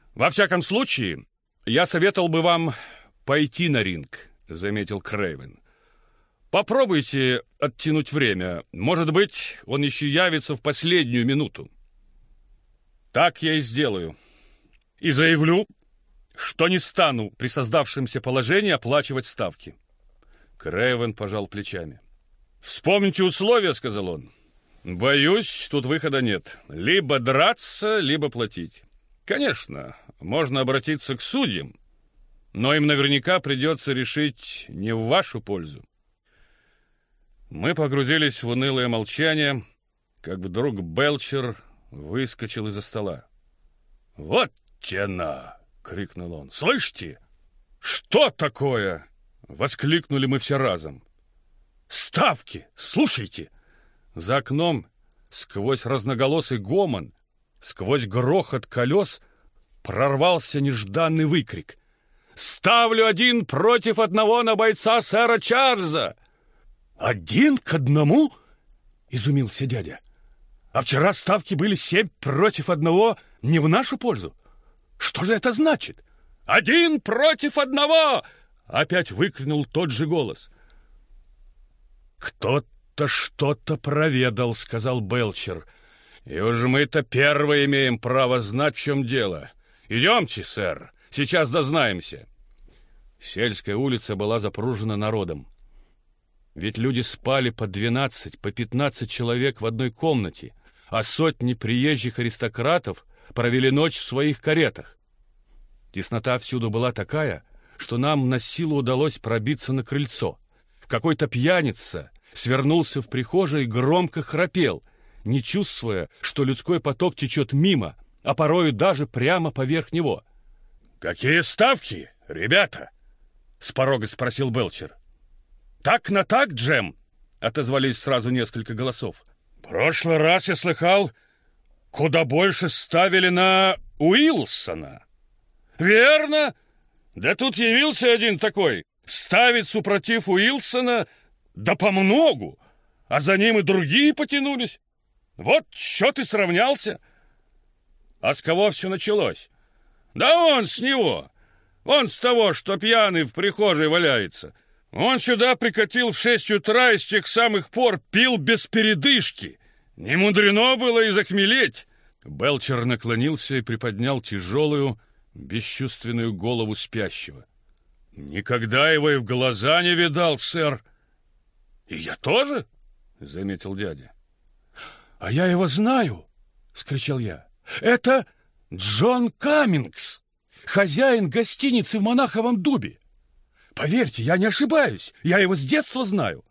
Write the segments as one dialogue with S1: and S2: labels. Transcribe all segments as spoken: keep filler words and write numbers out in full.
S1: Во всяком случае, я советовал бы вам пойти на ринг, заметил Крейвен. Попробуйте оттянуть время. Может быть, он еще явится в последнюю минуту. Так я и сделаю. И заявлю, что не стану при создавшемся положении оплачивать ставки. Крейвен пожал плечами. «Вспомните условия», — сказал он. «Боюсь, тут выхода нет. Либо драться, либо платить. Конечно, можно обратиться к судьям, но им наверняка придется решить не в вашу пользу». Мы погрузились в унылое молчание, как вдруг Белчер выскочил из-за стола. «Вот тяна!» — крикнул он. «Слышите? Что такое?» — воскликнули мы все разом. «Ставки! Слушайте!» За окном, сквозь разноголосый гомон, сквозь грохот колес, прорвался нежданный выкрик. «Ставлю один против одного на бойца сэра Чарльза!» «Один к одному?» — изумился дядя. «А вчера ставки были семь против одного не в нашу пользу. Что же это значит?» «Один против одного!» — опять выкрикнул тот же голос. «Кто-то что-то проведал», — сказал Белчер. «И уж мы-то первые имеем право знать, в чем дело. Идемте, сэр, сейчас дознаемся». Сельская улица была запружена народом. Ведь люди спали по двенадцать, по пятнадцать человек в одной комнате, а сотни приезжих аристократов провели ночь в своих каретах. Теснота всюду была такая, что нам на силу удалось пробиться на крыльцо. Какой-то пьяница свернулся в прихожей и громко храпел, не чувствуя, что людской поток течет мимо, а порою даже прямо поверх него. «Какие ставки, ребята?» — с порога спросил Белчер. «Так на так, Джем?» — отозвались сразу несколько голосов. «Прошлый раз я слыхал, куда больше ставили на Уилсона». «Верно? Да тут явился один такой. Ставить супротив Уилсона да помногу, а за ним и другие потянулись. Вот счет и сравнялся». «А с кого все началось?» «Да он с него. Он с того, что пьяный в прихожей валяется. Он сюда прикатил в шесть утра и с тех самых пор пил без передышки. Не мудрено было и захмелеть». Белчер наклонился и приподнял тяжелую, бесчувственную голову спящего. «Никогда его и в глаза не видал, сэр». «И я тоже?» — заметил дядя. «А я его знаю!» — вскричал я. «Это Джон Каммингс, хозяин гостиницы в Монаховом дубе. Поверьте, я не ошибаюсь, я его с детства знаю».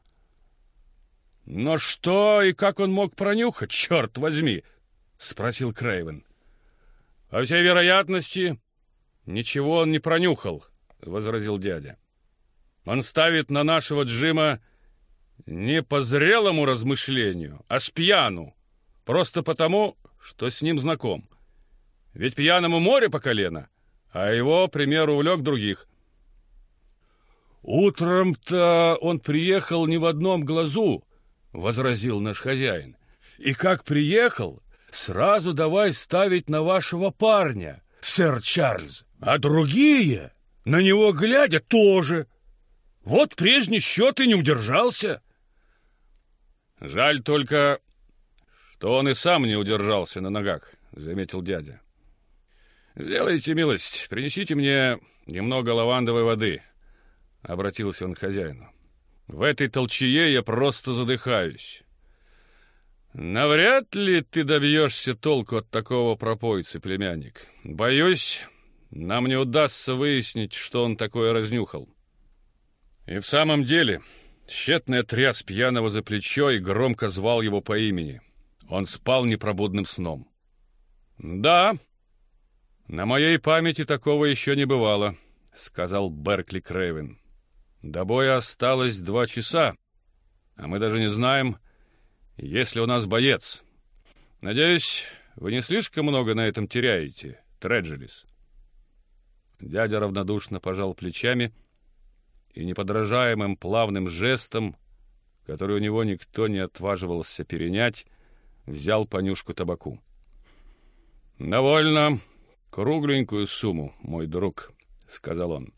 S1: «Но что и как он мог пронюхать, черт возьми?» — спросил Крейвен. «По всей вероятности, ничего он не пронюхал», — возразил дядя. «Он ставит на нашего Джима не по зрелому размышлению, а с пьяну, просто потому, что с ним знаком. Ведь пьяному море по колено, а его, к примеру, увлек других». «Утром-то он приехал не в одном глазу», — возразил наш хозяин. «И как приехал, сразу давай ставить на вашего парня, сэр Чарльз. А другие, на него глядя, тоже. Вот прежний счет и не удержался». «Жаль только, что он и сам не удержался на ногах», — заметил дядя. «Сделайте милость, принесите мне немного лавандовой воды», — обратился он к хозяину. «В этой толчее я просто задыхаюсь». «Навряд ли ты добьешься толку от такого пропойцы, племянник. Боюсь, нам не удастся выяснить, что он такое разнюхал». И в самом деле тщетно тряс пьяного за плечо и громко звал его по имени. Он спал непробудным сном. «Да, на моей памяти такого еще не бывало», — сказал Беркли Крейвен. «До боя осталось два часа, а мы даже не знаем, есть ли у нас боец. Надеюсь, вы не слишком много на этом теряете, Треджелис?» Дядя равнодушно пожал плечами и неподражаемым плавным жестом, который у него никто не отваживался перенять, взял понюшку табаку. «Довольно», Кругленькую сумму, мой друг, — сказал он.